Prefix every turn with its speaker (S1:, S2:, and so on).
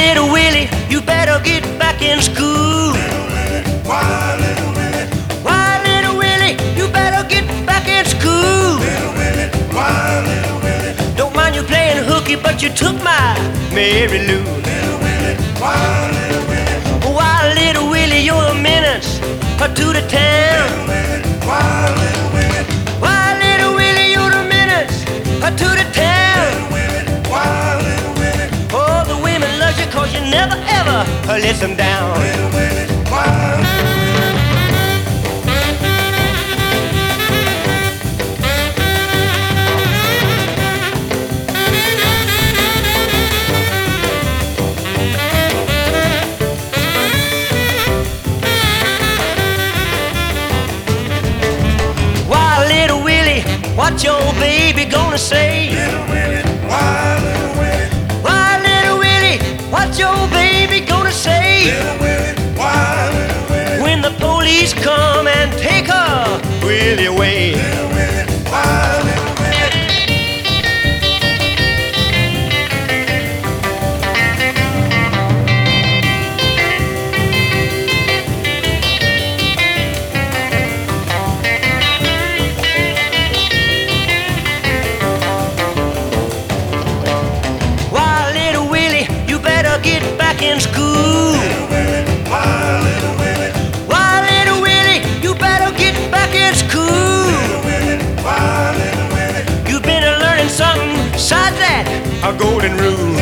S1: little Willie, you better get back in school.
S2: Why, little Willie?
S1: Why, little Willie, you better get back in school.
S2: Little Willie, why, little Willie?
S1: Don't mind you playing hooky, but you took my Mary Lou.
S2: Little Willie, why, little Willie?
S1: Why, little Willie, you're a menace to the town.
S2: Little Willie, why, little Willie?
S1: Why, little Willie, you're a menace to the town.
S2: Little Willie, why, little Willie?
S1: Oh, the women love you 'cause you never ever let them down.
S2: Little Willie, why?
S1: Why, little Willie, what your baby gonna say?
S2: Little Willie, why, little Willie?
S1: Why, little Willie, what your baby gonna say?
S2: Little Willie, why, little Willie?
S1: When the police come and take her Willie away.
S2: Little Willie, why, little Willie?
S1: Why, little Willie, you better get back in school.
S2: Little Willie, why, little Willie?
S1: Why, little Willie, you better get back in school.
S2: Little Willie, why, little Willie?
S1: You've been learning something besides that, a golden rule.